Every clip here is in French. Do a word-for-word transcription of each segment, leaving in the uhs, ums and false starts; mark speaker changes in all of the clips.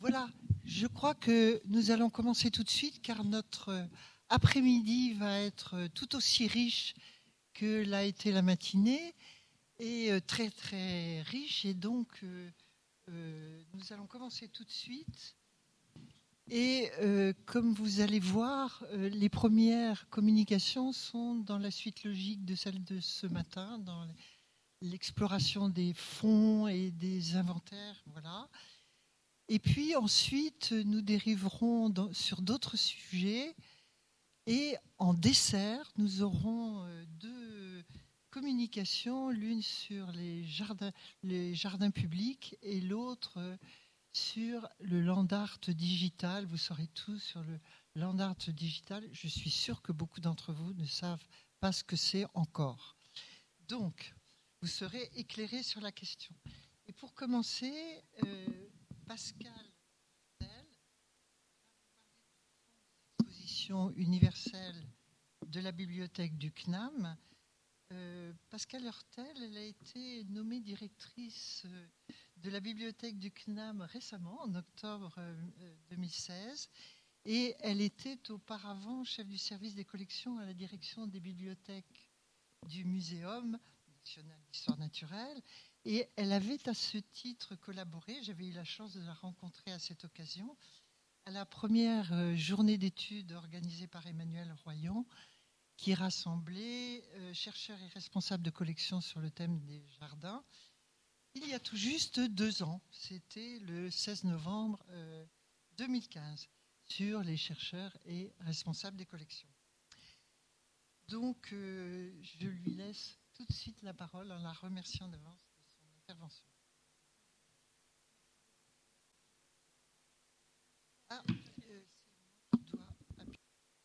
Speaker 1: Voilà, je crois que nous allons commencer tout de suite car notre après-midi va être tout aussi riche que l'a été la matinée et très très riche et donc euh, euh, nous allons commencer tout de suite et euh, comme vous allez voir, euh, les premières communications sont dans la suite logique de celle de ce matin, dans l'exploration des fonds et des inventaires, voilà. Et puis ensuite, nous dériverons dans, sur d'autres sujets. Et en dessert, nous aurons deux communications, l'une sur les jardins, les jardins publics et l'autre sur le land art digital. Vous saurez tout sur le land art digital. Je suis sûre que beaucoup d'entre vous ne savent pas ce que c'est encore. Donc, vous serez éclairés sur la question. Et pour commencer, euh, Pascal Hurtel va vous parler de l'exposition universelle de la bibliothèque du C N A M. Euh, Pascal Hurtel, elle a été nommée directrice de la bibliothèque du C N A M récemment, en octobre deux mille seize, et elle était auparavant chef du service des collections à la direction des bibliothèques du Muséum national d'histoire naturelle. Et elle avait à ce titre collaboré, j'avais eu la chance de la rencontrer à cette occasion, à la première journée d'études organisée par Emmanuel Royan, qui rassemblait euh, chercheurs et responsables de collection sur le thème des jardins, il y a tout juste deux ans. C'était le seize novembre euh, deux mille quinze, sur les chercheurs et responsables des collections. Donc, euh, je lui laisse tout de suite la parole en la remerciant d'avance de son intervention. Ah, euh, c'est moi qui dois appuyer.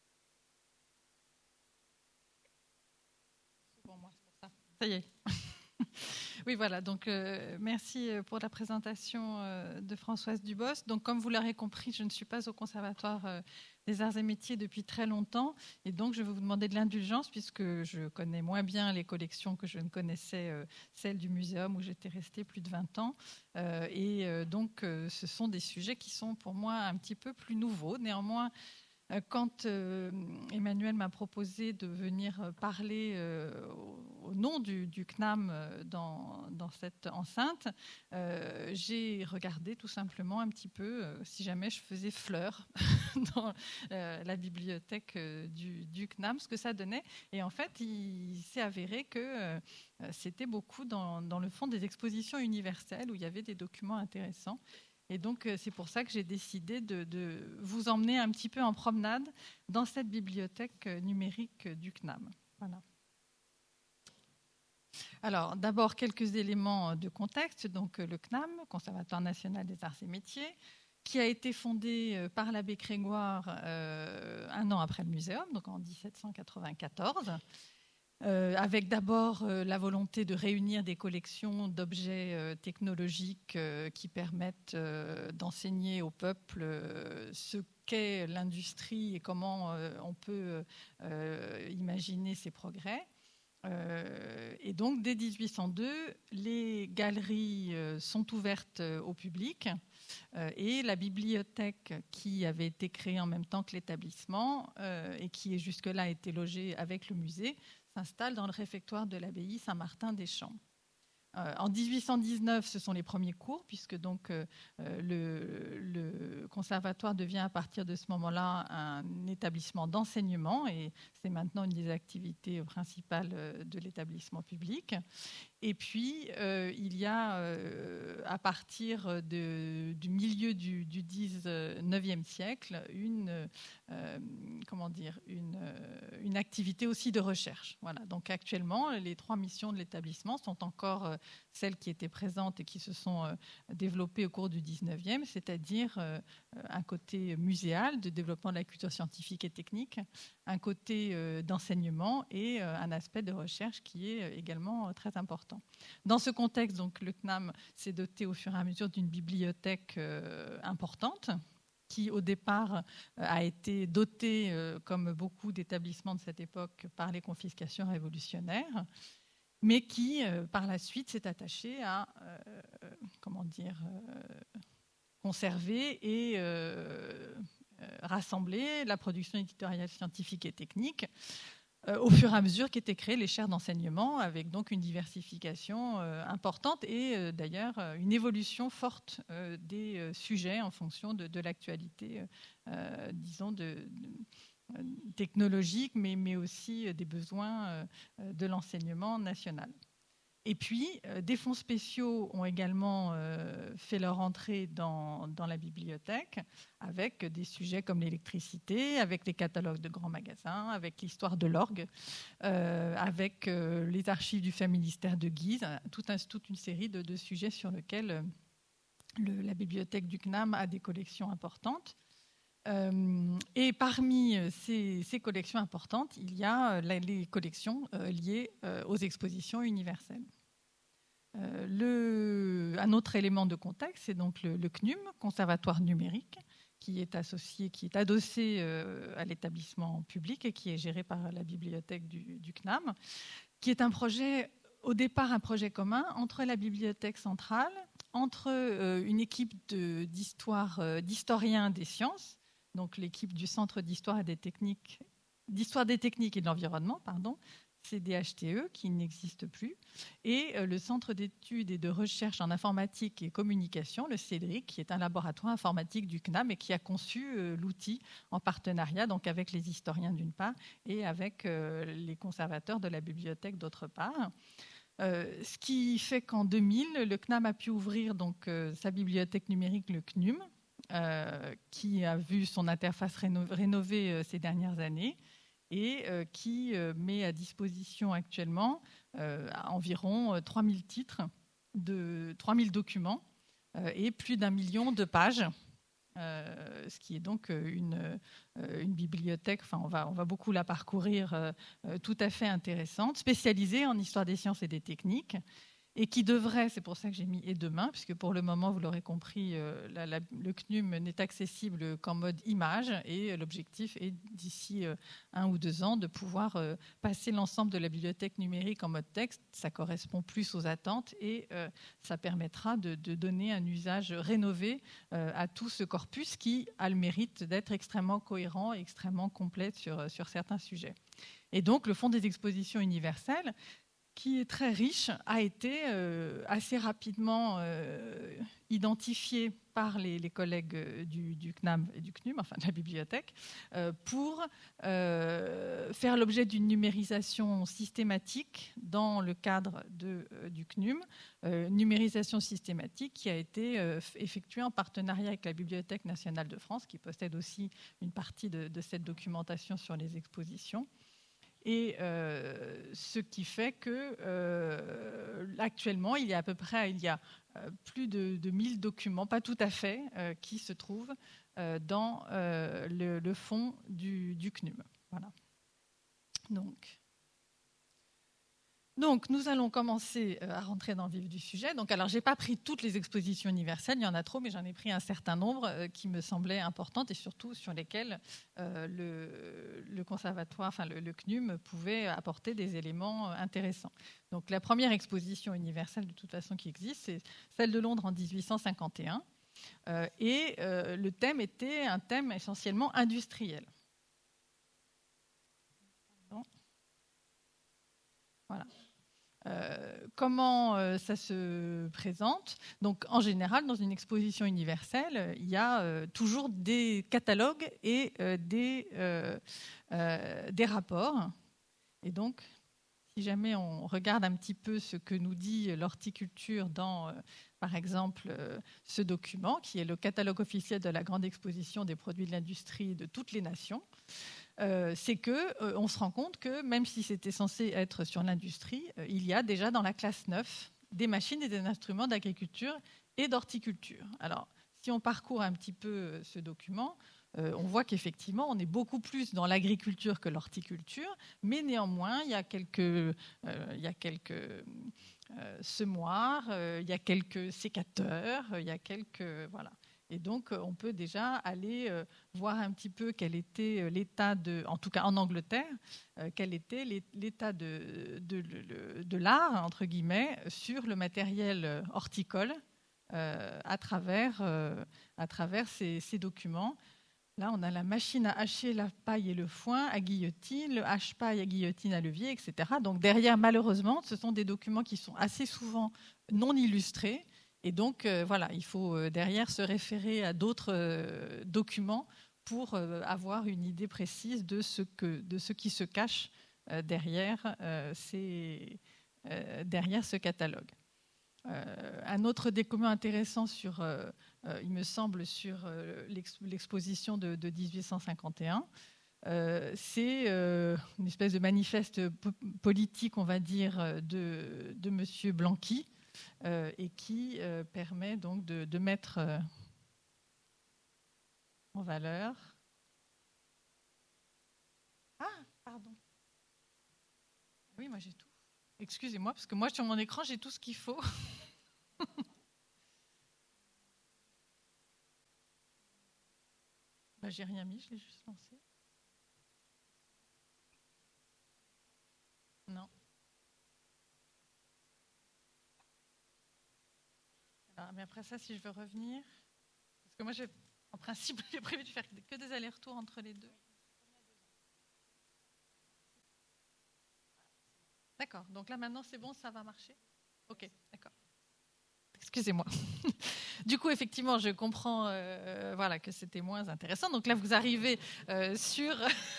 Speaker 2: C'est pour moi, c'est pour ça. Ça y est. Oui, voilà. Donc, euh, merci pour la présentation euh, de Françoise Dubos. Donc, comme vous l'aurez compris, je ne suis pas au Conservatoire euh, des Arts et Métiers depuis très longtemps. Et donc, je vais vous demander de l'indulgence puisque je connais moins bien les collections que je ne connaissais, euh, celles du Muséum où j'étais restée plus de vingt ans. Euh, et euh, donc, euh, ce sont des sujets qui sont pour moi un petit peu plus nouveaux. Néanmoins, quand euh, Emmanuel m'a proposé de venir parler euh, au, au nom du, du C N A M dans, dans cette enceinte, euh, j'ai regardé tout simplement un petit peu euh, si jamais je faisais fleur dans euh, la bibliothèque euh, du, du C N A M, ce que ça donnait. Et en fait, il, il s'est avéré que euh, c'était beaucoup dans, dans le fond des expositions universelles où il y avait des documents intéressants. Et donc, c'est pour ça que j'ai décidé de, de vous emmener un petit peu en promenade dans cette bibliothèque numérique du C N A M. Voilà. Alors, d'abord, quelques éléments de contexte. Donc, le C N A M, Conservatoire national des arts et métiers, qui a été fondé par l'abbé Grégoire euh, un an après le Muséum, donc en dix-sept cent quatre-vingt-quatorze. Euh, avec d'abord euh, la volonté de réunir des collections d'objets euh, technologiques euh, qui permettent euh, d'enseigner au peuple euh, ce qu'est l'industrie et comment euh, on peut euh, imaginer ses progrès. Euh, et donc, dès dix-huit cent deux, les galeries euh, sont ouvertes euh, au public euh, et la bibliothèque qui avait été créée en même temps que l'établissement euh, et qui jusque-là été logée avec le musée s'installe dans le réfectoire de l'abbaye Saint-Martin-des-Champs. Euh, en dix-huit cent dix-neuf, ce sont les premiers cours, puisque donc, euh, le, le conservatoire devient à partir de ce moment-là un établissement d'enseignement, et c'est maintenant une des activités principales de l'établissement public. Et puis, euh, il y a, euh, à partir de, du milieu du, du dix-neuvième siècle, une, euh, comment dire, une, une activité aussi de recherche. Voilà. Donc, actuellement, les trois missions de l'établissement sont encore euh, celles qui étaient présentes et qui se sont euh, développées au cours du dix-neuvième, c'est-à-dire euh, un côté muséal de développement de la culture scientifique et technique, un côté euh, d'enseignement et euh, un aspect de recherche qui est également euh, très important. Dans ce contexte, donc, le C N A M s'est doté au fur et à mesure d'une bibliothèque euh, importante qui, au départ, euh, a été dotée, euh, comme beaucoup d'établissements de cette époque, par les confiscations révolutionnaires, mais qui, euh, par la suite, s'est attachée à, euh, comment dire, euh, conserver et euh, rassembler la production éditoriale scientifique et technique euh, au fur et à mesure qu'étaient créées les chaires d'enseignement, avec donc une diversification euh, importante et euh, d'ailleurs une évolution forte euh, des euh, sujets en fonction de, de l'actualité, euh, disons, de, de, technologique, mais, mais aussi des besoins euh, de l'enseignement national. Et puis, euh, des fonds spéciaux ont également euh, fait leur entrée dans, dans la bibliothèque, avec des sujets comme l'électricité, avec les catalogues de grands magasins, avec l'histoire de l'orgue, euh, avec euh, les archives du fait ministère de Guise, tout un, toute une série de, de sujets sur lesquels euh, le, la bibliothèque du C N A M a des collections importantes. Euh, et parmi ces, ces collections importantes, il y a euh, les collections euh, liées euh, aux expositions universelles. Euh, le, un autre élément de contexte, c'est donc le, le C N U M, Conservatoire numérique, qui est associé, qui est adossé euh, à l'établissement public et qui est géré par la bibliothèque du, du C N A M, qui est un projet, au départ un projet commun entre la bibliothèque centrale, entre euh, une équipe de, d'histoire, euh, d'historiens des sciences, donc l'équipe du Centre d'histoire et des techniques, d'histoire des techniques et de l'environnement, pardon, C D H T E, qui n'existe plus, et le Centre d'études et de recherche en informatique et communication, le CEDRIC, qui est un laboratoire informatique du C N A M et qui a conçu euh, l'outil en partenariat donc avec les historiens d'une part et avec euh, les conservateurs de la bibliothèque d'autre part. Euh, ce qui fait qu'en deux mille, le C N A M a pu ouvrir donc, euh, sa bibliothèque numérique, le C N U M, Euh, qui a vu son interface réno- rénovée euh, ces dernières années et euh, qui euh, met à disposition actuellement euh, environ euh, trois mille titres, de, trois mille documents euh, et plus d'un million de pages, euh, ce qui est donc une, euh, une bibliothèque, enfin on va, on va beaucoup la parcourir, euh, euh, tout à fait intéressante, spécialisée en histoire des sciences et des techniques, et qui devrait, c'est pour ça que j'ai mis « et demain », puisque pour le moment, vous l'aurez compris, euh, la, la, le C N U M n'est accessible qu'en mode image, et l'objectif est d'ici euh, un ou deux ans de pouvoir euh, passer l'ensemble de la bibliothèque numérique en mode texte. Ça correspond plus aux attentes et euh, ça permettra de, de donner un usage rénové euh, à tout ce corpus qui a le mérite d'être extrêmement cohérent et extrêmement complet sur, sur certains sujets. Et donc, le Fonds des expositions universelles, qui est très riche, a été euh, assez rapidement euh, identifié par les, les collègues du, du C N A M et du C N U M, enfin de la bibliothèque, euh, pour euh, faire l'objet d'une numérisation systématique dans le cadre de, euh, du C N U M, euh, numérisation systématique qui a été euh, effectuée en partenariat avec la Bibliothèque nationale de France, qui possède aussi une partie de, de cette documentation sur les expositions. Et euh, ce qui fait que euh, actuellement, il y a à peu près il y a, euh, plus de, de mille documents, pas tout à fait, euh, qui se trouvent euh, dans euh, le, le fonds du, du C N U M. Voilà. Donc, Donc, nous allons commencer à rentrer dans le vif du sujet. Donc, alors, je n'ai pas pris toutes les expositions universelles, il y en a trop, mais j'en ai pris un certain nombre euh, qui me semblaient importantes et surtout sur lesquelles euh, le, le conservatoire, enfin le, le C N U M pouvait apporter des éléments intéressants. Donc, la première exposition universelle, de toute façon, qui existe, c'est celle de Londres en dix-huit cent cinquante et un. Euh, et euh, le thème était un thème essentiellement industriel. Pardon. Voilà. Euh, comment euh, ça se présente? Donc, en général, dans une exposition universelle, il y a euh, toujours des catalogues et euh, des, euh, euh, des rapports. Et donc, si jamais on regarde un petit peu ce que nous dit l'horticulture dans, euh, par exemple, euh, ce document, qui est le catalogue officiel de la grande exposition des produits de l'industrie de toutes les nations, Euh, c'est qu'on euh, se rend compte que même si c'était censé être sur l'industrie, euh, il y a déjà dans la classe neuf des machines et des instruments d'agriculture et d'horticulture. Alors, si on parcourt un petit peu ce document, euh, on voit qu'effectivement, on est beaucoup plus dans l'agriculture que l'horticulture, mais néanmoins, il y a quelques, euh, il y a quelques euh, semoirs, euh, il y a quelques sécateurs, il y a quelques... Voilà. Et donc, on peut déjà aller euh, voir un petit peu quel était l'état de, en tout cas en Angleterre, euh, quel était l'état de, de, de, de l'art, entre guillemets, sur le matériel horticole euh, à travers, euh, à travers ces, ces documents. Là, on a la machine à hacher la paille et le foin à guillotine, le hache-paille à guillotine à levier, et cetera. Donc derrière, malheureusement, ce sont des documents qui sont assez souvent non illustrés. Et donc, euh, voilà, il faut euh, derrière se référer à d'autres euh, documents pour euh, avoir une idée précise de ce, que, de ce qui se cache euh, derrière, euh, ces, euh, derrière ce catalogue. Euh, un autre document intéressant sur, euh, euh, il me semble, sur euh, l'exposition de, de dix-huit cent cinquante et un, euh, c'est euh, une espèce de manifeste po- politique, on va dire, de, de Monsieur Blanqui, euh, et qui euh, permet donc de, de mettre euh, en valeur. Ah, pardon. Oui, moi j'ai tout. Excusez-moi, parce que moi sur mon écran j'ai tout ce qu'il faut. Bah, j'ai rien mis, je l'ai juste lancé. Non. Alors, mais après ça, si je veux revenir, parce que moi, j'ai, en principe, j'ai prévu de faire que des allers-retours entre les deux. D'accord. Donc là, maintenant, c'est bon, ça va marcher. Ok, d'accord. Excusez-moi. Du coup, effectivement, je comprends, euh, voilà, que c'était moins intéressant. Donc là, vous arrivez euh, sur.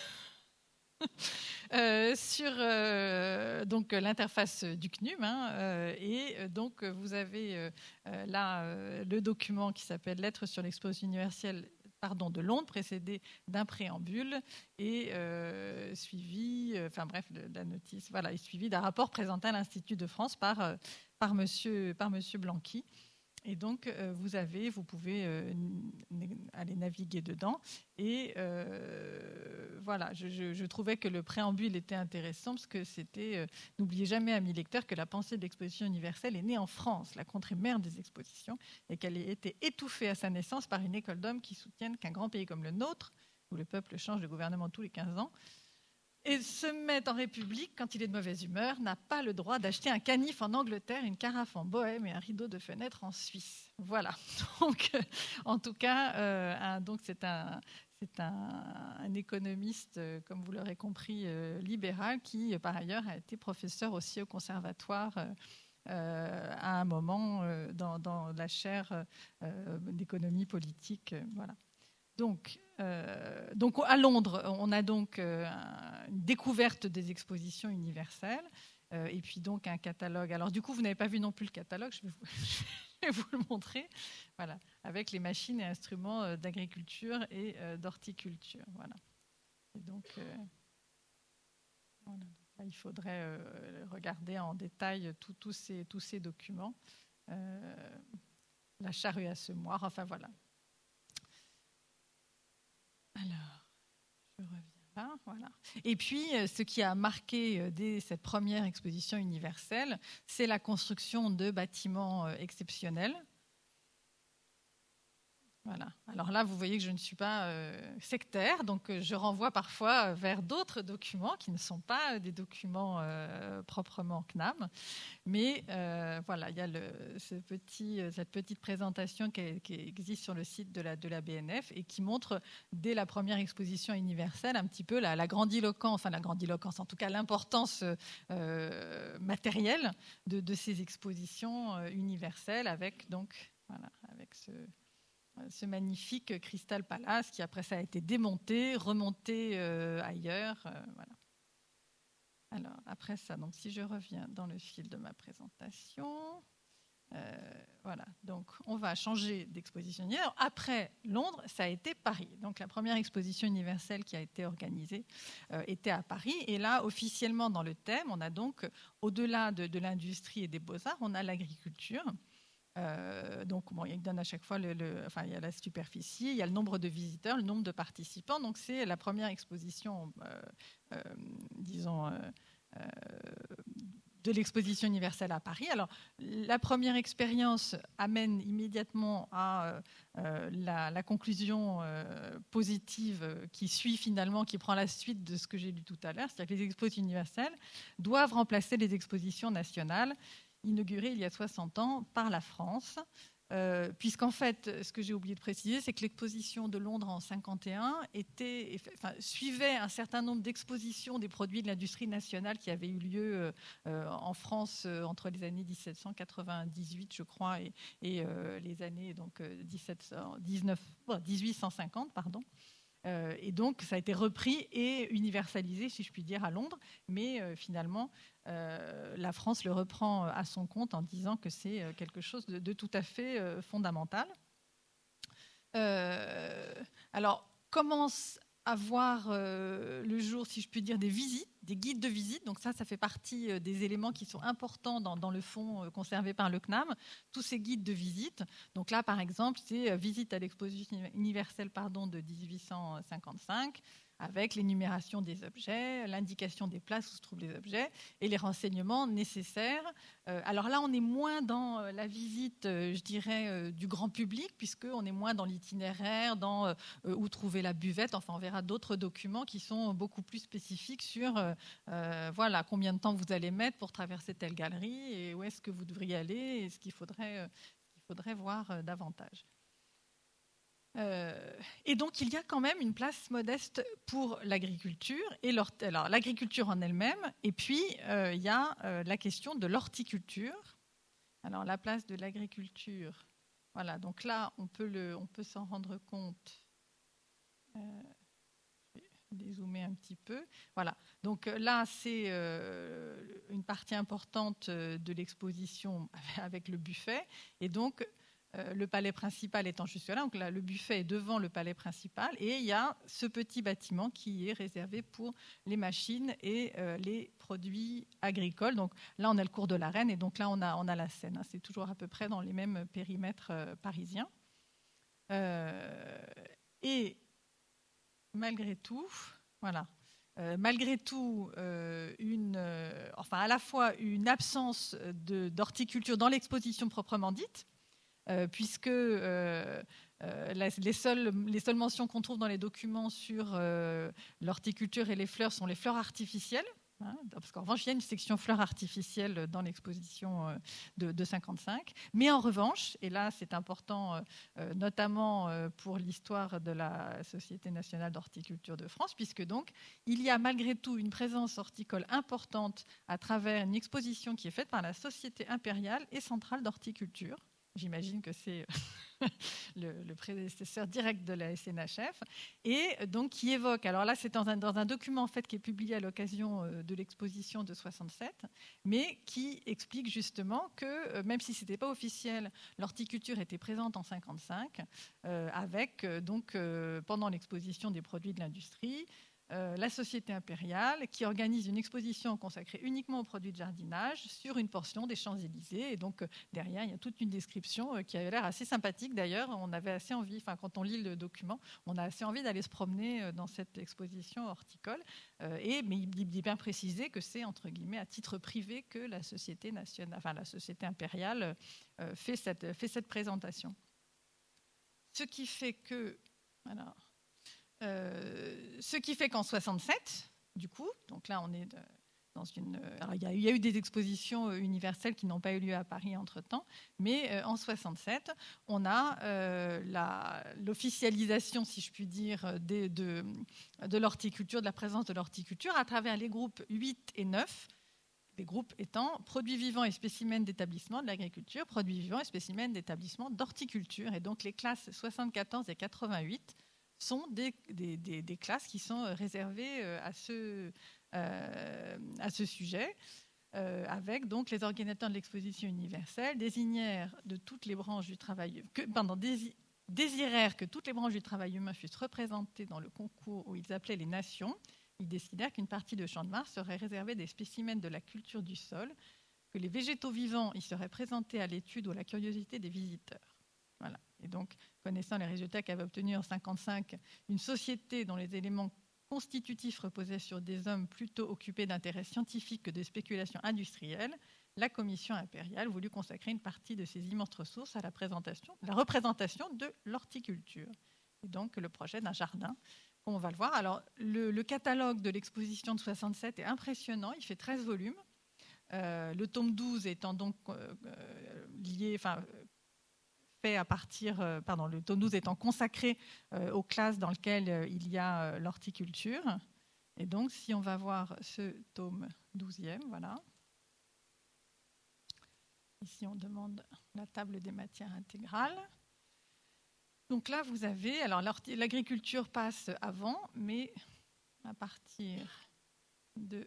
Speaker 2: Euh, sur euh, donc l'interface du C N U M, hein, euh, et donc vous avez euh, là euh, le document qui s'appelle Lettre sur l'exposition universelle, pardon, de Londres, précédé d'un préambule et euh, suivi, euh, enfin bref, de, de la notice, voilà, et suivi d'un rapport présenté à l'Institut de France par euh, par Monsieur par Monsieur Blanqui. Et donc, euh, vous avez, vous pouvez euh, aller naviguer dedans. Et euh, voilà, je, je, je trouvais que le préambule était intéressant parce que c'était, euh, n'oubliez jamais, amis lecteurs, que la pensée de l'exposition universelle est née en France, la contrée mère des expositions, et qu'elle a été étouffée à sa naissance par une école d'hommes qui soutiennent qu'un grand pays comme le nôtre, où le peuple change de gouvernement tous les quinze ans, et se met en République quand il est de mauvaise humeur, n'a pas le droit d'acheter un canif en Angleterre, une carafe en Bohème et un rideau de fenêtre en Suisse. Voilà. Donc, euh, en tout cas, euh, un, donc c'est un, c'est un, un économiste, euh, comme vous l'aurez compris, euh, libéral, qui, euh, par ailleurs, a été professeur aussi au conservatoire euh, euh, à un moment euh, dans, dans la chaire euh, d'économie politique. Euh, voilà. Donc, euh, donc, à Londres, on a donc euh, une découverte des expositions universelles euh, et puis donc un catalogue. Alors, du coup, vous n'avez pas vu non plus le catalogue, je vais vous, je vais vous le montrer. Voilà, avec les machines et instruments d'agriculture et euh, d'horticulture. Voilà. Et donc, euh, voilà. Là, il faudrait euh, regarder en détail tous ces, tous ces documents. Euh, la charrue à semoir, enfin voilà. Alors, je reviens là, voilà. Et puis, ce qui a marqué dès cette première exposition universelle, c'est la construction de bâtiments exceptionnels. Voilà. Alors là, vous voyez que je ne suis pas euh, sectaire, donc euh, je renvoie parfois vers d'autres documents qui ne sont pas des documents euh, proprement C N A M. Mais euh, voilà, il y a le, ce petit, cette petite présentation qui, qui existe sur le site de la, de la B N F et qui montre, dès la première exposition universelle, un petit peu la, la grandiloquence, enfin la grandiloquence, en tout cas l'importance euh, matérielle de, de ces expositions euh, universelles avec, donc, voilà, avec ce... ce magnifique Crystal Palace qui après ça a été démonté, remonté euh, ailleurs. Euh, voilà. Alors après ça, donc si je reviens dans le fil de ma présentation, euh, voilà. Donc on va changer d'exposition. Alors, après Londres, ça a été Paris. Donc la première exposition universelle qui a été organisée euh, était à Paris. Et là, officiellement dans le thème, on a donc au-delà de, de l'industrie et des beaux-arts, on a l'agriculture. Euh, donc, bon, il donne à chaque fois le, le, enfin, il y a la superficie, il y a le nombre de visiteurs, le nombre de participants. Donc, c'est la première exposition, euh, euh, disons, euh, euh, de l'exposition universelle à Paris. Alors, la première expérience amène immédiatement à euh, la, la conclusion euh, positive qui suit finalement, qui prend la suite de ce que j'ai lu tout à l'heure, c'est-à-dire que les expositions universelles doivent remplacer les expositions nationales inaugurée il y a soixante ans par la France, euh, puisqu'en fait, ce que j'ai oublié de préciser, c'est que l'exposition de Londres en cinquante et un était, enfin, suivait un certain nombre d'expositions des produits de l'industrie nationale qui avaient eu lieu euh, en France euh, entre les années dix-sept cent quatre-vingt-dix-huit, je crois, et, et euh, les années donc dix-sept cent dix-neuf, dix-huit cent cinquante, pardon. Euh, et donc, ça a été repris et universalisé, si je puis dire, à Londres. Mais euh, finalement, euh, la France le reprend à son compte en disant que c'est quelque chose de, de tout à fait euh, fondamental. Euh, alors, commence à voir euh, le jour, si je puis dire, des visites, des guides de visite. Donc ça, ça fait partie euh, des éléments qui sont importants dans, dans le fonds euh, conservé par le C N A M. Tous ces guides de visite. Donc là, par exemple, c'est euh, visite à l'exposition universelle pardon, de dix-huit cent cinquante-cinq, avec l'énumération des objets, l'indication des places où se trouvent les objets et les renseignements nécessaires. Euh, alors là, on est moins dans euh, la visite, euh, je dirais, euh, du grand public, puisqu'on est moins dans l'itinéraire, dans euh, où trouver la buvette. Enfin, on verra d'autres documents qui sont beaucoup plus spécifiques sur euh, euh, voilà, combien de temps vous allez mettre pour traverser telle galerie et où est-ce que vous devriez aller et ce qu'il faudrait, euh, ce qu'il faudrait voir euh, davantage. Euh, et donc, il y a quand même une place modeste pour l'agriculture, et alors l'agriculture en elle-même, et puis euh, il y a euh, la question de l'horticulture. Alors, la place de l'agriculture, voilà, donc là, on peut, le, on peut s'en rendre compte. Euh, je vais dézoomer un petit peu. Voilà, donc là, c'est euh, une partie importante de l'exposition avec le buffet, et donc Euh, le palais principal étant juste là, donc là, le buffet est devant le palais principal, et il y a ce petit bâtiment qui est réservé pour les machines et euh, les produits agricoles. Donc là, on a le cours de la Reine, et donc là, on a, on a la Seine. Hein. C'est toujours à peu près dans les mêmes périmètres euh, parisiens. Euh, et malgré tout, voilà. Euh, malgré tout, euh, une, euh, enfin, à la fois une absence de, d'horticulture dans l'exposition proprement dite, Euh, puisque euh, euh, la, les, seules, les seules mentions qu'on trouve dans les documents sur euh, l'horticulture et les fleurs sont les fleurs artificielles, hein, parce qu'en revanche, il y a une section fleurs artificielles dans l'exposition euh, de, de cinquante-cinq. Mais en revanche, et là c'est important, euh, notamment euh, pour l'histoire de la Société nationale d'horticulture de France, puisque donc il y a malgré tout une présence horticole importante à travers une exposition qui est faite par la Société impériale et centrale d'horticulture. J'imagine que c'est le, le prédécesseur direct de la S N H F, et donc qui évoque, alors là c'est dans un, dans un document en fait qui est publié à l'occasion de l'exposition de soixante-sept, mais qui explique justement que même si ce n'était pas officiel, l'horticulture était présente en cinquante-cinq, euh, avec donc euh, pendant l'exposition des produits de l'industrie, Euh, la Société impériale qui organise une exposition consacrée uniquement aux produits de jardinage sur une portion des Champs-Élysées. Et donc, euh, derrière, il y a toute une description euh, qui avait l'air assez sympathique. D'ailleurs, on avait assez envie, enfin, quand on lit le document, on a assez envie d'aller se promener euh, dans cette exposition horticole. Euh, et, mais il dit bien préciser que c'est, entre guillemets, à titre privé que la Société nationale, enfin, la Société impériale euh, fait, cette, fait cette présentation. Ce qui fait que... Alors, Euh, ce qui fait qu'en soixante-sept, du coup, donc là on est de, dans une... Alors il y a, il y a eu des expositions universelles qui n'ont pas eu lieu à Paris entre-temps, mais euh, en soixante-sept, on a euh, la, l'officialisation, si je puis dire, de, de, de l'horticulture, de la présence de l'horticulture à travers les groupes huit et neuf, les groupes étant produits vivants et spécimens d'établissement de l'agriculture, produits vivants et spécimens d'établissement d'horticulture. Et donc les classes soixante-quatorze et quatre-vingt-huit sont des, des, des, des classes qui sont réservées à ce, euh, à ce sujet, euh, avec donc les organisateurs de l'exposition universelle désignèrent de toutes les branches du travail, que, pardon, dési, désirèrent que toutes les branches du travail humain fussent représentées dans le concours où ils appelaient les nations. Ils décidèrent qu'une partie de Champ de Mars serait réservée des spécimens de la culture du sol, que les végétaux vivants y seraient présentés à l'étude ou à la curiosité des visiteurs. Voilà. Et donc, connaissant les résultats qu'avait obtenus en cinquante-cinq une société dont les éléments constitutifs reposaient sur des hommes plutôt occupés d'intérêts scientifiques que de spéculations industrielles, la commission impériale voulut consacrer une partie de ses immenses ressources à la, présentation, la représentation de l'horticulture. Et donc, le projet d'un jardin, comme on va le voir. Alors, le, le catalogue de l'exposition de soixante-sept est impressionnant, il fait treize volumes. Euh, le tome douze étant donc euh, lié... Enfin, fait à partir, euh, pardon, le tome douze étant consacré euh, aux classes dans lesquelles euh, il y a euh, l'horticulture. Et donc, si on va voir ce tome douzième, voilà. Ici, on demande la table des matières intégrales. Donc là, vous avez, alors l'agriculture passe avant, mais à partir de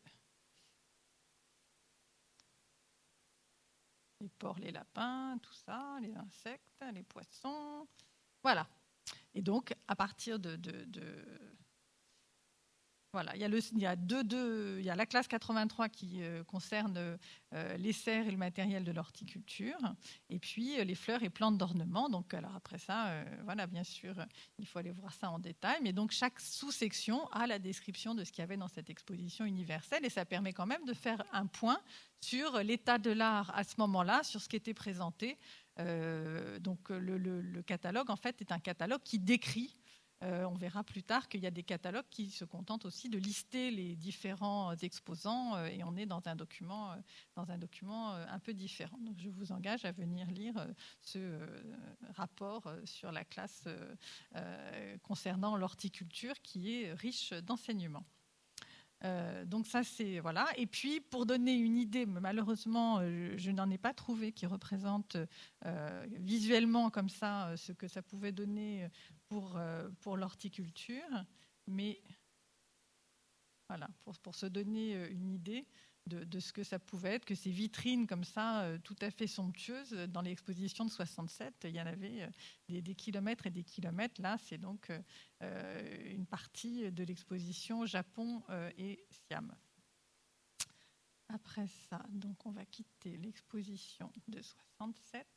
Speaker 2: les porcs, les lapins, tout ça, les insectes, les poissons, voilà. Et donc, à partir de, de, de voilà, il y a, le, il y a deux, deux, il y a la classe quatre-vingt-trois qui euh, concerne euh, les serres et le matériel de l'horticulture, et puis euh, les fleurs et plantes d'ornement. Donc, alors après ça, euh, voilà, bien sûr, il faut aller voir ça en détail. Mais donc, chaque sous-section a la description de ce qu'il y avait dans cette exposition universelle, et ça permet quand même de faire un point sur l'état de l'art à ce moment-là, sur ce qui était présenté. Euh, donc, le, le, le catalogue, en fait, est un catalogue qui décrit. Euh, on verra plus tard qu'il y a des catalogues qui se contentent aussi de lister les différents exposants euh, et on est dans un document, euh, dans un document euh, un peu différent. Donc, je vous engage à venir lire euh, ce euh, rapport euh, sur la classe euh, euh, concernant l'horticulture qui est riche d'enseignements. Euh, donc ça c'est voilà. Et puis pour donner une idée, malheureusement euh, je n'en ai pas trouvé qui représente euh, visuellement comme ça euh, ce que ça pouvait donner pour euh, pour l'horticulture, mais voilà pour pour se donner une idée de, de ce que ça pouvait être, que ces vitrines comme ça euh, tout à fait somptueuses dans l'exposition de soixante-sept, il y en avait euh, des, des kilomètres et des kilomètres. Là c'est donc euh, une partie de l'exposition Japon euh, et Siam. Après ça, donc on va quitter l'exposition de soixante-sept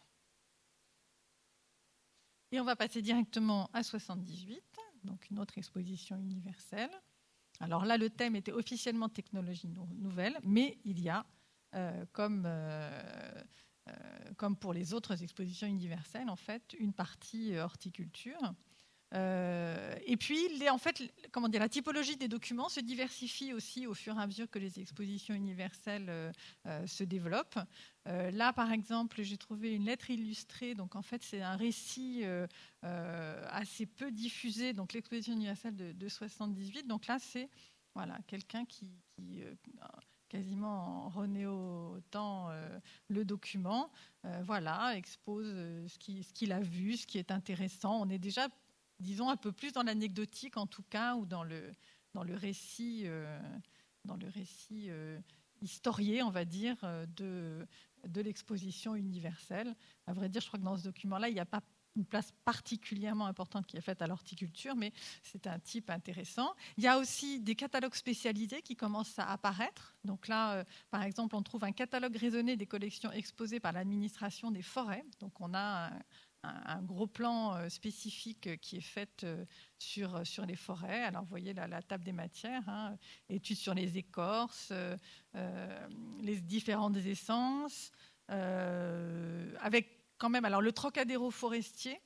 Speaker 2: et on va passer directement à soixante-dixhuit, donc une autre exposition universelle. Alors là, le thème était officiellement technologie nou- nouvelle, mais il y a, euh, comme, euh, euh, comme pour les autres expositions universelles, en fait, une partie euh, horticulture. Euh, et puis, les, en fait, comment dire, la typologie des documents se diversifie aussi au fur et à mesure que les expositions universelles euh, euh, se développent. Euh, là, par exemple, j'ai trouvé une lettre illustrée. Donc, en fait, c'est un récit euh, euh, assez peu diffusé. Donc, l'exposition universelle de, de soixante-dix-huit. Donc là, c'est voilà, quelqu'un qui, qui euh, quasiment en renéo-temps euh, le document. Euh, voilà, expose euh, ce qu'il ce qu'il a vu, ce qui est intéressant. On est déjà disons un peu plus dans l'anecdotique en tout cas, ou dans le, dans le récit, euh, dans le récit euh, historié, on va dire, de, de l'exposition universelle. À vrai dire, je crois que dans ce document-là, il n'y a pas une place particulièrement importante qui est faite à l'horticulture, mais c'est un type intéressant. Il y a aussi des catalogues spécialisés qui commencent à apparaître. Donc là, euh, par exemple, on trouve un catalogue raisonné des collections exposées par l'administration des forêts. Donc on a un, un gros plan spécifique qui est fait sur, sur les forêts. Alors, vous voyez la, la table des matières, hein, études sur les écorces, euh, les différentes essences, euh, avec quand même alors, le Trocadéro forestier,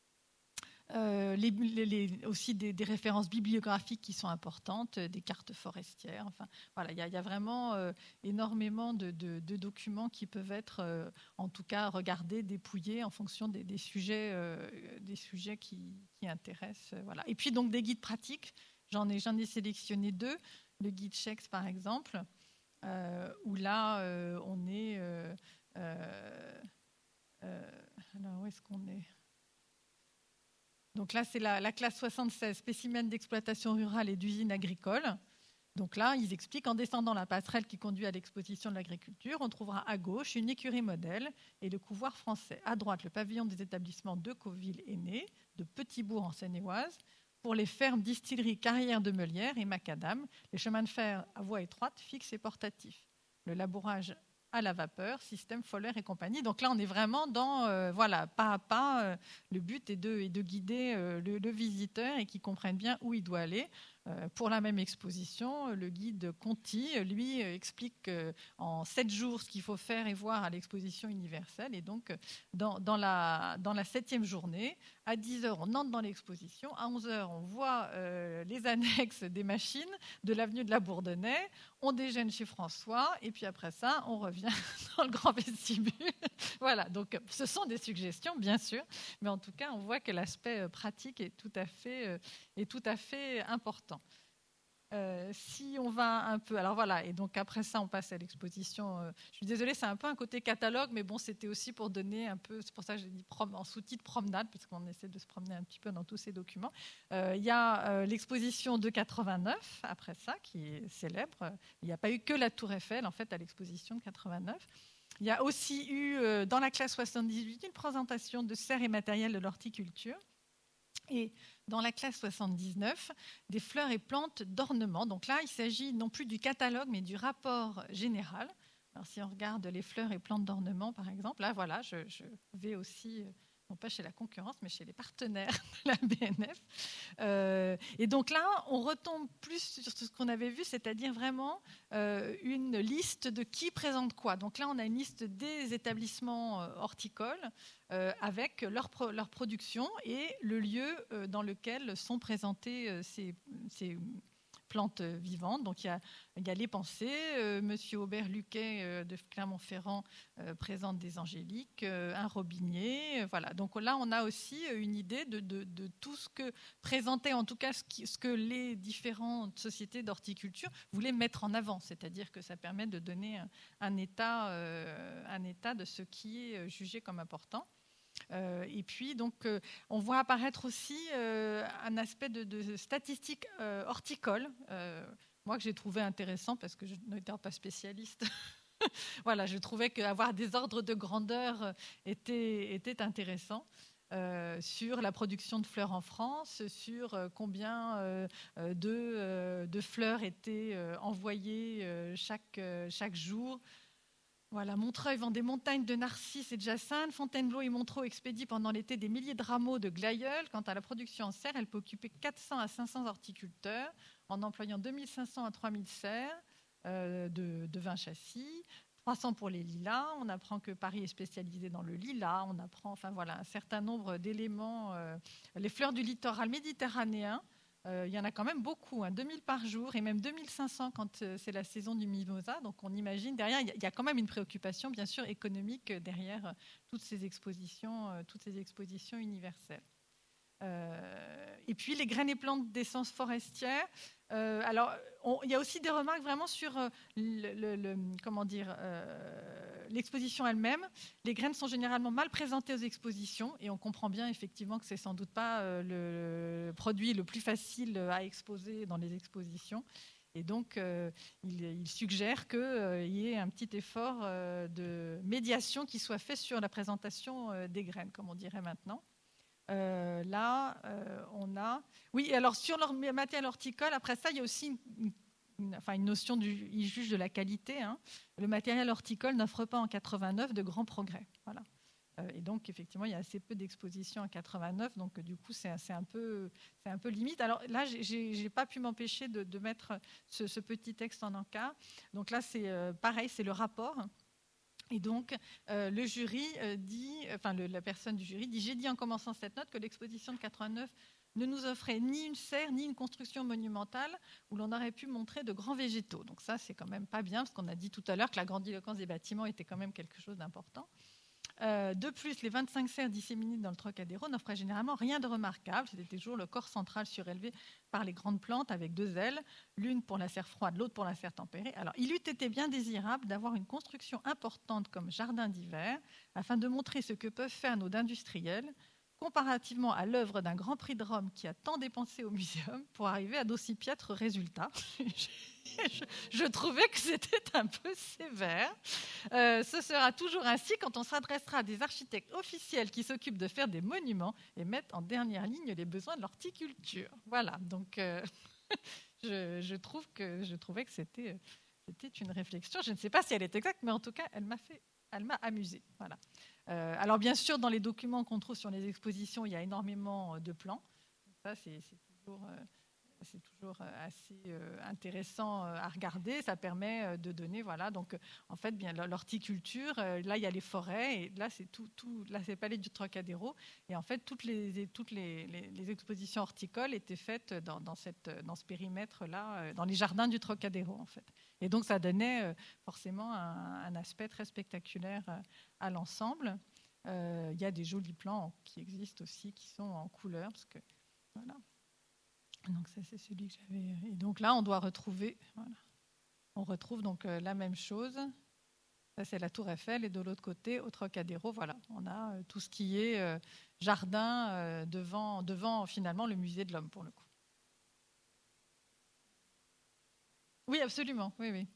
Speaker 2: euh, les, les, les, aussi des, des références bibliographiques qui sont importantes, des cartes forestières. Enfin, voilà, il y, y a vraiment euh, énormément de, de, de documents qui peuvent être, euh, en tout cas, regardés, dépouillés en fonction des, des sujets, euh, des sujets qui, qui intéressent. Euh, voilà. Et puis donc des guides pratiques. J'en ai, j'en ai sélectionné deux. Le guide Schex, par exemple, euh, où là, euh, on est. Euh, euh, euh, alors où est-ce qu'on est ? Donc là, c'est la, la classe soixante-seize, spécimens d'exploitation rurale et d'usines agricoles. Donc là, ils expliquent, en descendant la passerelle qui conduit à l'exposition de l'agriculture, on trouvera à gauche une écurie modèle et le couvoir français. À droite, le pavillon des établissements de Cauville est né, de Petit-Bourg en Seine-et-Oise, pour les fermes, distilleries, carrières de Meulière et Macadam, les chemins de fer à voie étroite, fixes et portatifs. Le labourage à la vapeur, système Foller et compagnie. Donc là, on est vraiment dans, euh, voilà, pas à pas. Euh, le but est de, est de guider euh, le, le visiteur et qu'il comprenne bien où il doit aller. Euh, pour la même exposition, le guide Conti, lui, explique euh, en sept jours ce qu'il faut faire et voir à l'exposition universelle. Et donc, dans, dans, la, dans la septième journée, à dix heures, on entre dans l'exposition. À onze heures, on voit euh, les annexes des machines de l'avenue de la Bourdonnais. On déjeune chez François. Et puis après ça, on revient dans le grand vestibule. Voilà, donc ce sont des suggestions, bien sûr. Mais en tout cas, on voit que l'aspect pratique est tout à fait, euh, est tout à fait important. Euh, si on va un peu, alors voilà, et donc après ça, on passe à l'exposition. Euh, je suis désolée, c'est un peu un côté catalogue, mais bon, c'était aussi pour donner un peu, c'est pour ça que j'ai dit prom- en sous-titre promenade, parce qu'on essaie de se promener un petit peu dans tous ces documents. Euh, Il y a euh, l'exposition de quatre-vingt-neuf, après ça, qui est célèbre. Il n'y a pas eu que la Tour Eiffel, en fait, à l'exposition de quatre-vingt-neuf. Il y a aussi eu, euh, dans la classe soixante-dix-huit, une présentation de serres et matériel de l'horticulture. Et dans la classe soixante-dix-neuf, des fleurs et plantes d'ornement. Donc là, il s'agit non plus du catalogue, mais du rapport général. Alors si on regarde les fleurs et plantes d'ornement, par exemple, là, voilà, je, je vais aussi, non pas chez la concurrence, mais chez les partenaires de la B N F. Euh, et donc là, on retombe plus sur ce qu'on avait vu, c'est-à-dire vraiment euh, une liste de qui présente quoi. Donc là, on a une liste des établissements euh, horticoles euh, avec leur, pro- leur production et le lieu euh, dans lequel sont présentées euh, ces, ces plantes vivantes. Donc il y a, il y a les pensées. Euh, Monsieur Aubert Luquet euh, de Clermont-Ferrand euh, présente des angéliques, euh, un robinier. Euh, voilà. Donc là, on a aussi une idée de, de, de tout ce que présentait, en tout cas ce, qui, ce que les différentes sociétés d'horticulture voulaient mettre en avant. C'est-à-dire que ça permet de donner un, un, état, euh, un état de ce qui est jugé comme important. Euh, et puis, donc, euh, on voit apparaître aussi euh, un aspect de, de statistique euh, horticole, euh, moi que j'ai trouvé intéressant parce que je n'étais pas spécialiste. Voilà, je trouvais qu'avoir des ordres de grandeur était, était intéressant. Euh, sur la production de fleurs en France, sur euh, combien euh, de, euh, de fleurs étaient euh, envoyées euh, chaque, euh, chaque jour. Voilà, Montreuil vend des montagnes de narcisses et de jacinthes. Fontainebleau et Montreux expédient pendant l'été des milliers de rameaux de glaïeuls. Quant à la production en serre, elle peut occuper quatre cents à cinq cents horticulteurs en employant deux mille cinq cents à trois mille serres euh, de, de vingt châssis. trois cents pour les lilas. On apprend que Paris est spécialisé dans le lilas. On apprend, enfin voilà, un certain nombre d'éléments. Euh, les fleurs du littoral méditerranéen. Euh, il y en a quand même beaucoup, hein, deux mille par jour et même deux mille cinq cents quand euh, c'est la saison du mimosa. Donc on imagine derrière, il y, y a quand même une préoccupation bien sûr économique derrière euh, toutes ces expositions, euh, toutes ces expositions universelles. Euh, et puis les graines et plantes d'essence forestière. Euh, alors, on, il y a aussi des remarques vraiment sur euh, le, le, le, comment dire, euh, l'exposition elle-même. Les graines sont généralement mal présentées aux expositions et on comprend bien effectivement que c'est sans doute pas euh, le produit le plus facile à exposer dans les expositions. Et donc, euh, il, il suggère qu'il euh, y ait un petit effort euh, de médiation qui soit fait sur la présentation euh, des graines, comme on dirait maintenant. Euh, là, euh, on a... Oui, alors sur leur matériel horticole, après ça, il y a aussi une, une, enfin, une notion du... Ils jugent de la qualité. Hein. Le matériel horticole n'offre pas en quatre-vingt-neuf de grands progrès. Voilà. Euh, et donc, effectivement, il y a assez peu d'expositions en quatre-vingt-neuf. Donc, du coup, c'est, c'est, un, peu, c'est un peu limite. Alors là, je n'ai pas pu m'empêcher de, de mettre ce, ce petit texte en encart. Donc là, c'est euh, pareil, c'est le rapport. Et donc, euh, le jury euh, dit, enfin, le, la personne du jury dit, j'ai dit en commençant cette note que l'exposition de quatre-vingt-neuf ne nous offrait ni une serre, ni une construction monumentale où l'on aurait pu montrer de grands végétaux. Donc ça, c'est quand même pas bien, parce qu'on a dit tout à l'heure que la grandiloquence des bâtiments était quand même quelque chose d'important. Euh, de plus, les vingt-cinq serres disséminées dans le Trocadéro n'offraient généralement rien de remarquable. C'était toujours le corps central surélevé par les grandes plantes avec deux ailes, l'une pour la serre froide, l'autre pour la serre tempérée. Alors, il eût été bien désirable d'avoir une construction importante comme jardin d'hiver afin de montrer ce que peuvent faire nos industriels comparativement à l'œuvre d'un Grand Prix de Rome qui a tant dépensé au muséum pour arriver à d'aussi piètres résultats. je, je trouvais que c'était un peu sévère. Euh, ce sera toujours ainsi quand on s'adressera à des architectes officiels qui s'occupent de faire des monuments et mettent en dernière ligne les besoins de l'horticulture. Voilà, donc euh, je, je, trouve que, je trouvais que c'était, c'était une réflexion. Je ne sais pas si elle est exacte, mais en tout cas, elle m'a fait, elle m'a amusée. Voilà. Euh, alors bien sûr, dans les documents qu'on trouve sur les expositions, il y a énormément de plans. Ça, c'est, c'est toujours... Euh, C'est toujours assez intéressant à regarder. Ça permet de donner, voilà. Donc, en fait, bien l'horticulture. Là, il y a les forêts, et là, c'est tout, tout. Là, c'est le palais du Trocadéro. Et en fait, toutes les toutes les, les, les expositions horticoles étaient faites dans, dans cette dans ce périmètre-là, dans les jardins du Trocadéro, en fait. Et donc, ça donnait forcément un, un aspect très spectaculaire à l'ensemble. Euh, il y a des jolis plans qui existent aussi, qui sont en couleur, parce que voilà. Donc ça, c'est celui que j'avais. Et donc là, on doit retrouver. Voilà. On retrouve donc euh, la même chose. Ça, c'est la Tour Eiffel, et de l'autre côté, au Trocadéro, voilà, on a euh, tout ce qui est euh, jardin euh, devant, devant finalement le musée de l'Homme, pour le coup. Oui, absolument. Oui, oui.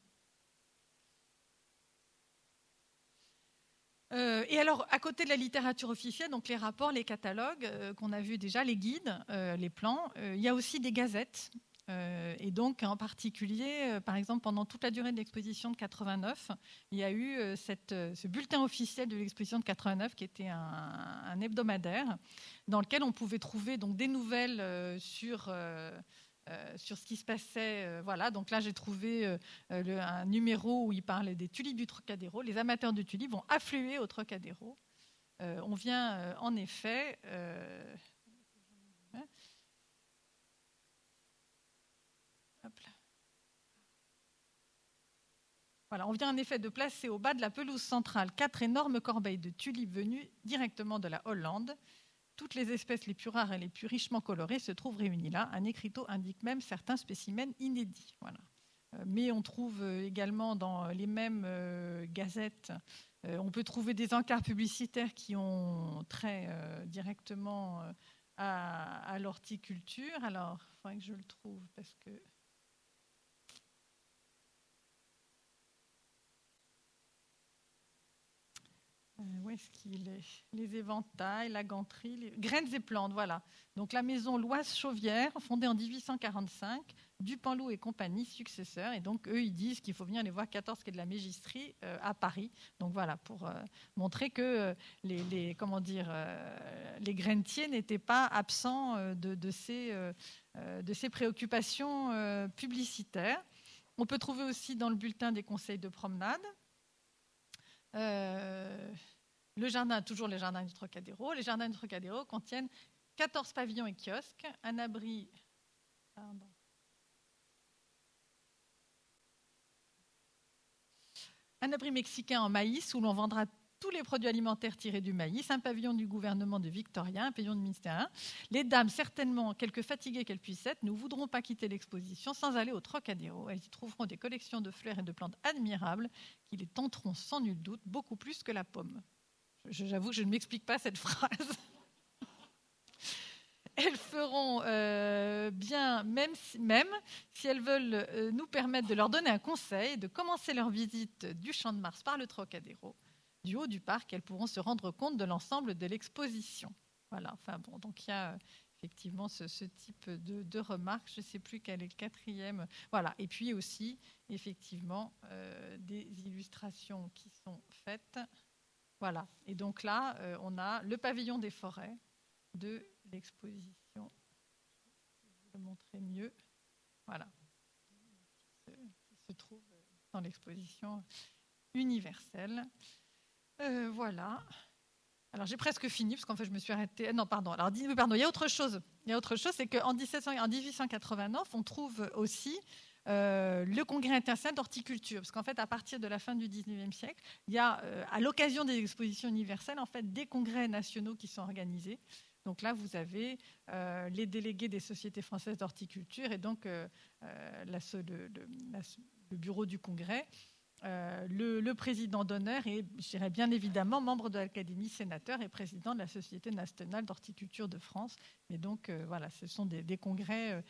Speaker 2: Euh, et alors, à côté de la littérature officielle, donc les rapports, les catalogues euh, qu'on a vus déjà, les guides, euh, les plans, euh, il y a aussi des gazettes. Euh, et donc, en particulier, euh, par exemple, pendant toute la durée de l'exposition de quatre-vingt-neuf, il y a eu euh, cette, euh, ce bulletin officiel de l'exposition de quatre-vingt-neuf qui était un, un hebdomadaire dans lequel on pouvait trouver donc, des nouvelles euh, sur... Euh, Euh, sur ce qui se passait. Euh, voilà. Donc là, j'ai trouvé euh, le, un numéro où il parle des tulipes du Trocadéro. Les amateurs de tulipes vont affluer au Trocadéro. Euh, on vient euh, en effet... Euh, hop là. Voilà, on vient en effet de placer au bas de la pelouse centrale quatre énormes corbeilles de tulipes venues directement de la Hollande. Toutes les espèces les plus rares et les plus richement colorées se trouvent réunies là. Un écriteau indique même certains spécimens inédits. Voilà. Mais on trouve également dans les mêmes euh, gazettes, euh, on peut trouver des encarts publicitaires qui ont trait euh, directement euh, à, à l'horticulture. Alors, il faudrait que je le trouve parce que... Euh, où est-ce qu'il est? Les éventails, la ganterie, les... graines et plantes, voilà. Donc la maison Loise-Chauvière, fondée en dix-huit cent quarante-cinq, Dupanloup et compagnie, successeurs. Et donc eux, ils disent qu'il faut venir les voir quatorze quai de la Mégisserie euh, à Paris. Donc voilà, pour euh, montrer que euh, les, les, comment dire, euh, les grainetiers n'étaient pas absents euh, de, de, ces, euh, de ces préoccupations euh, publicitaires. On peut trouver aussi dans le bulletin des conseils de promenade. Euh, le jardin, toujours les jardins du Trocadéro. Les jardins du Trocadéro contiennent quatorze pavillons et kiosques, un abri, pardon, un abri mexicain en maïs où l'on vendra tous les produits alimentaires tirés du maïs, un pavillon du gouvernement de Victoria, un pavillon de ministère. Les dames, certainement quelque fatiguées qu'elles puissent être, ne voudront pas quitter l'exposition sans aller au Trocadéro. Elles y trouveront des collections de fleurs et de plantes admirables qui les tenteront sans nul doute beaucoup plus que la pomme. J'avoue que je ne m'explique pas cette phrase. Elles feront euh, bien, même si, même si elles veulent euh, nous permettre de leur donner un conseil, de commencer leur visite du Champ de Mars par le Trocadéro. Du haut du parc, elles pourront se rendre compte de l'ensemble de l'exposition. Voilà, enfin bon, donc il y a euh, effectivement ce, ce type de, de remarques. Je ne sais plus quel est le quatrième. Voilà, et puis aussi, effectivement, euh, des illustrations qui sont faites. Voilà, et donc là, euh, on a le pavillon des forêts de l'exposition. Je vais vous le montrer mieux. Voilà, qui se, qui se trouve dans l'exposition universelle. Euh, voilà. Alors j'ai presque fini parce qu'en fait je me suis arrêtée. Non, pardon. Alors pardon. Il y a autre chose. Il y a autre chose, c'est qu'en dix-huit cent quatre-vingt-neuf, on trouve aussi euh, le Congrès international d'horticulture, parce qu'en fait à partir de la fin du dix-neuvième siècle, il y a euh, à l'occasion des expositions universelles en fait des congrès nationaux qui sont organisés. Donc là, vous avez euh, les délégués des sociétés françaises d'horticulture et donc euh, euh, la, le, le, la, le bureau du congrès. Euh, le, le président d'honneur est, je dirais bien évidemment, membre de l'Académie, sénateur et président de la Société nationale d'horticulture de France. Et donc, euh, voilà, ce sont des, des congrès. Euh,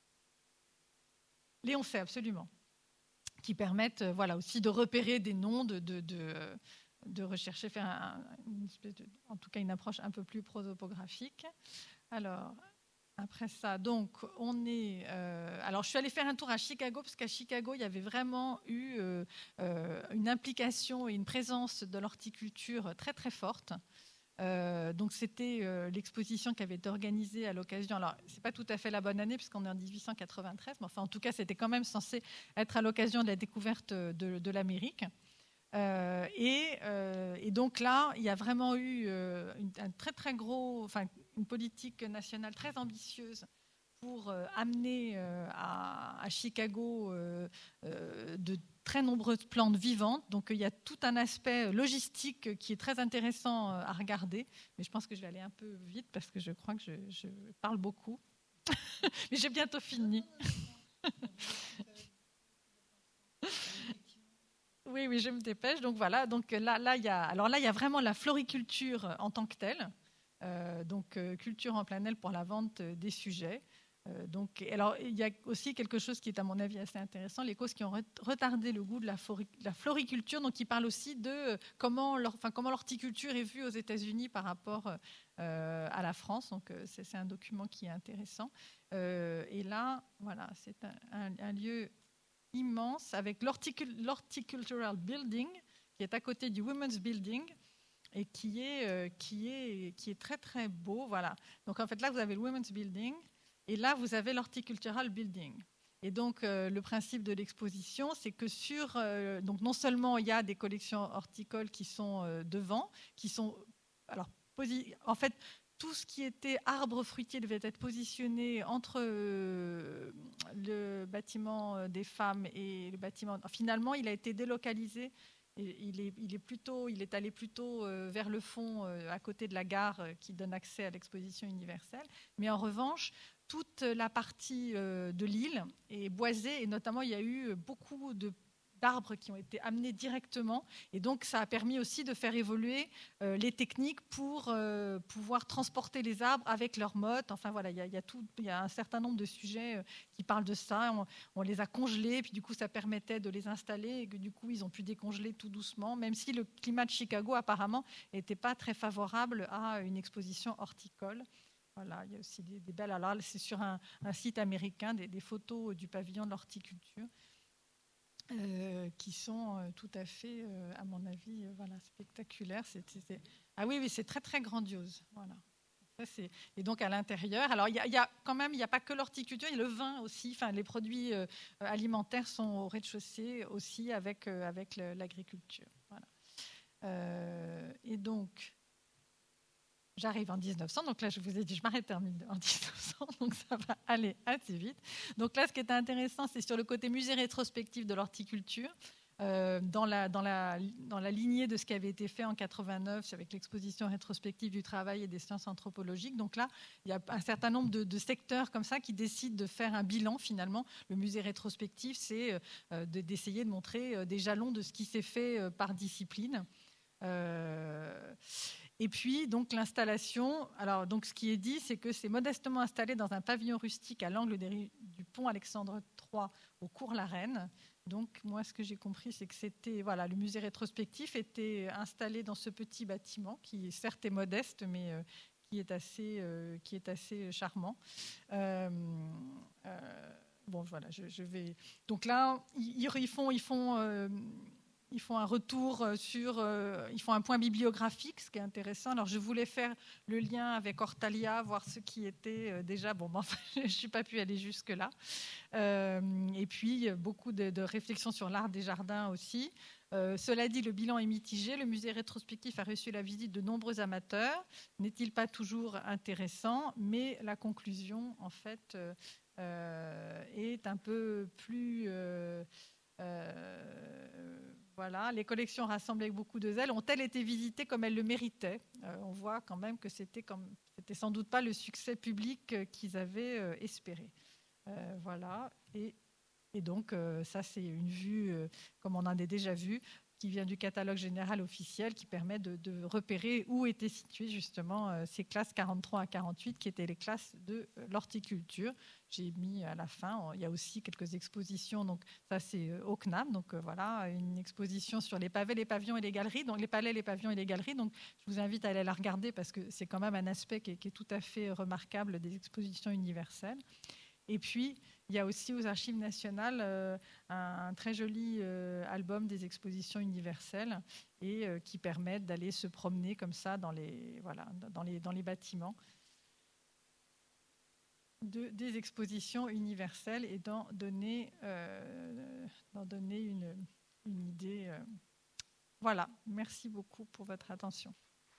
Speaker 2: Léon Sey, absolument, qui permettent euh, voilà, aussi de repérer des noms, de, de, de, de rechercher, faire un, une espèce de, en tout cas une approche un peu plus prosopographique. Alors. Après ça, donc, on est. Euh, alors, je suis allée faire un tour à Chicago, parce qu'à Chicago, il y avait vraiment eu euh, euh, une implication et une présence de l'horticulture très, très forte. Euh, donc c'était euh, l'exposition qui avait été organisée à l'occasion. Alors c'est pas tout à fait la bonne année puisqu'on est en dix-huit cent quatre-vingt-treize, mais enfin en tout cas c'était quand même censé être à l'occasion de la découverte de, de l'Amérique. Euh, et, euh, et donc là, il y a vraiment eu euh, une, un très très gros, enfin une politique nationale très ambitieuse pour euh, amener euh, à, à Chicago euh, euh, de très nombreuses plantes vivantes. Donc il y a tout un aspect logistique qui est très intéressant à regarder. Mais je pense que je vais aller un peu vite parce que je crois que je, je parle beaucoup. Mais j'ai bientôt fini. Oui, oui, je me dépêche. Donc voilà. Donc là, là, il y a, alors là, il y a vraiment la floriculture en tant que telle. Euh, donc euh, culture en plein air pour la vente des sujets. Euh, donc, alors, il y a aussi quelque chose qui est à mon avis assez intéressant, les causes qui ont retardé le goût de la, flori, la floriculture, donc qui parle aussi de comment, leur, enfin, comment l'horticulture est vue aux États-Unis par rapport euh, à la France. Donc c'est, c'est un document qui est intéressant. Euh, et là, voilà, c'est un, un, un lieu immense avec l'horticul- l'Horticultural Building qui est à côté du Women's Building et qui est, euh, qui est, qui est très très beau. Voilà. Donc en fait là vous avez le Women's Building et là vous avez l'Horticultural Building. Et donc euh, le principe de l'exposition, c'est que sur euh, donc non seulement il y a des collections horticoles qui sont euh, devant, qui sont alors posi- en fait tout ce qui était arbre fruitier devait être positionné entre euh, le bâtiment des femmes et le bâtiment. Finalement, il a été délocalisé. Il est, il est, plutôt, il est allé plutôt euh, vers le fond, euh, à côté de la gare euh, qui donne accès à l'exposition universelle. Mais en revanche, toute la partie euh, de l'île est boisée et notamment il y a eu beaucoup de d'arbres qui ont été amenés directement et donc ça a permis aussi de faire évoluer euh, les techniques pour euh, pouvoir transporter les arbres avec leur motte. Enfin voilà, il y a, il y a tout, il y a un certain nombre de sujets euh, qui parlent de ça. On, on les a congelés, puis du coup ça permettait de les installer et que du coup ils ont pu décongeler tout doucement, même si le climat de Chicago apparemment n'était pas très favorable à une exposition horticole. Voilà, il y a aussi des, des belles. Alors c'est sur un, un site américain, des, des photos du pavillon de l'horticulture. Euh, qui sont euh, tout à fait, euh, à mon avis, euh, voilà, spectaculaires. C'est, c'est... Ah oui, oui, c'est très, très grandiose. Voilà. Ça, c'est... Et donc, à l'intérieur, alors, il y, y a quand même, il n'y a pas que l'horticulture, il y a le vin aussi. Enfin, les produits euh, alimentaires sont au rez-de-chaussée aussi avec, euh, avec le, l'agriculture. Voilà. Euh, et donc... J'arrive en dix-neuf cents, donc là je vous ai dit je m'arrête en dix-neuf cents, donc ça va aller assez vite. Donc là ce qui est intéressant c'est sur le côté musée rétrospectif de l'horticulture, euh, dans, la, dans, la, dans la lignée de ce qui avait été fait en quatre-vingt-neuf avec l'exposition rétrospective du travail et des sciences anthropologiques. Donc là il y a un certain nombre de, de secteurs comme ça qui décident de faire un bilan finalement. Le musée rétrospectif c'est euh, de, d'essayer de montrer euh, des jalons de ce qui s'est fait euh, par discipline. Euh, Et puis, donc, l'installation. Alors, donc, ce qui est dit, c'est que c'est modestement installé dans un pavillon rustique à l'angle des, du pont Alexandre trois au cours La Reine. Donc, moi, ce que j'ai compris, c'est que c'était, voilà, le musée rétrospectif était installé dans ce petit bâtiment qui, certes, est modeste, mais euh, qui est assez, euh, qui est assez charmant. Euh, euh, bon, voilà, je, je vais. Donc là, ils, ils font, ils font. Euh, Ils font un retour sur, euh, ils font un point bibliographique, ce qui est intéressant. Alors, je voulais faire le lien avec Hortalia, voir ce qui était euh, déjà. Bon, ben, enfin, je n'ai pas pu aller jusque-là. Euh, et puis, beaucoup de, de réflexions sur l'art des jardins aussi. Euh, cela dit, le bilan est mitigé. Le musée rétrospectif a reçu la visite de nombreux amateurs. N'est-il pas toujours intéressant? Mais la conclusion, en fait, euh, est un peu plus. Euh, euh, Voilà, les collections rassemblées avec beaucoup de zèle ont-elles été visitées comme elles le méritaient? euh, On voit quand même que c'était, comme, c'était sans doute pas le succès public qu'ils avaient euh, espéré. Euh, voilà, et, et donc euh, ça c'est une vue, euh, comme on en a déjà vu, qui vient du catalogue général officiel, qui permet de, de repérer où étaient situées justement euh, ces classes quarante-trois à quarante-huit, qui étaient les classes de euh, l'horticulture. J'ai mis à la fin, il y a aussi quelques expositions, donc ça c'est euh, au C N A M, donc euh, voilà, une exposition sur les pavés, les pavillons et les galeries, donc les palais, les pavillons et les galeries, donc je vous invite à aller la regarder parce que c'est quand même un aspect qui est, qui est tout à fait remarquable des expositions universelles. Et puis, il y a aussi aux Archives nationales euh, un, un très joli euh, album des expositions universelles et euh, qui permettent d'aller se promener comme ça dans les, voilà, dans les, dans les bâtiments de, des expositions universelles et d'en donner, euh, d'en donner une, une idée. Euh. Voilà, merci beaucoup pour votre attention.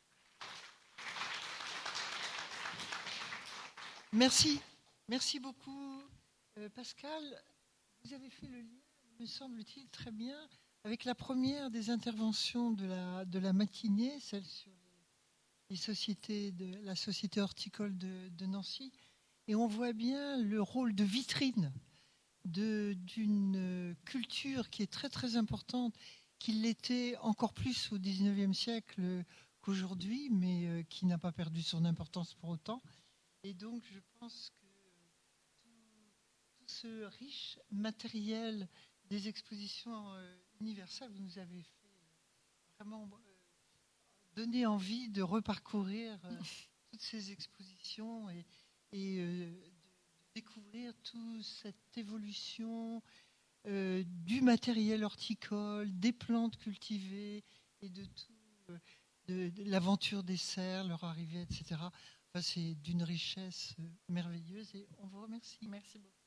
Speaker 1: Merci, merci beaucoup euh, Pascal. Vous avez fait le lien, me semble-t-il, très bien avec la première des interventions de la, de la matinée, celle sur les sociétés de la Société horticole de, de Nancy. Et on voit bien le rôle de vitrine de, d'une culture qui est très très importante, qui l'était encore plus au dix-neuvième siècle qu'aujourd'hui, mais euh, qui n'a pas perdu son importance pour autant. Et donc, je pense que tout, tout ce riche matériel des expositions euh, universelles, vous nous avez fait vraiment euh, donner envie de reparcourir euh, toutes ces expositions et, et euh, de, de découvrir toute cette évolution euh, du matériel horticole, des plantes cultivées et de tout, euh, de, de l'aventure des cerfs, leur arrivée, et cetera. Enfin, c'est d'une richesse merveilleuse et on vous remercie.
Speaker 2: Merci beaucoup.